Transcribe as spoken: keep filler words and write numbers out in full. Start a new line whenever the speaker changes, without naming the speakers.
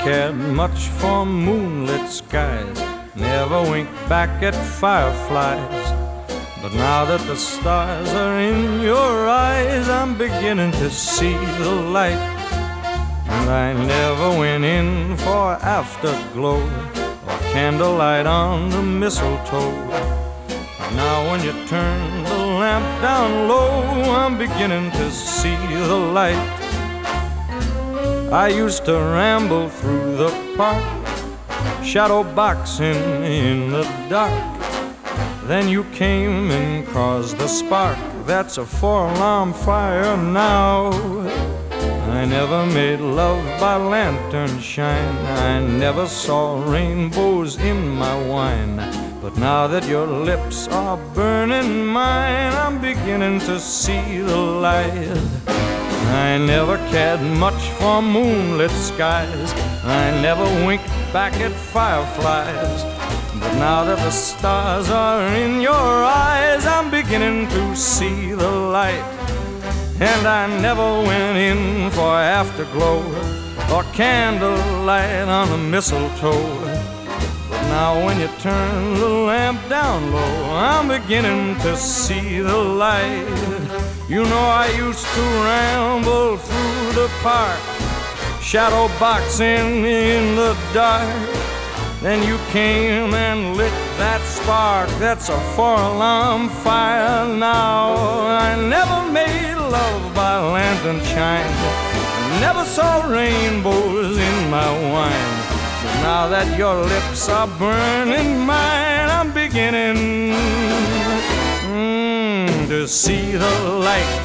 cared much for moonlit skies, never winked back at fireflies. But now that the stars are in your eyes, I'm beginning to see the light. And I never went in for afterglow or candlelight on the mistletoe. But now when you turn the lamp down low, I'm beginning to see the light. I used to ramble through the park, shadow boxing in the dark. Then you came and caused the spark. That's a four-alarm fire now. I never made love by lantern shine, I never saw rainbows in my wine. But now that your lips are burning mine, I'm beginning to see the light. I never cared much for moonlit skies, I never winked back at fireflies. But now that the stars are in your eyes, I'm beginning to see the light. And I never went in for afterglow or candlelight on the mistletoe. But now when you turn the lamp down low, I'm beginning to see the light. You know I used to ramble through the park, shadow boxing in the dark. Then you came and lit that spark. That's a four-alarm fire now. I never made love by lantern shine, I never saw rainbows in my wine. But now that your lips are burning mine, I'm beginning mm, to see the light.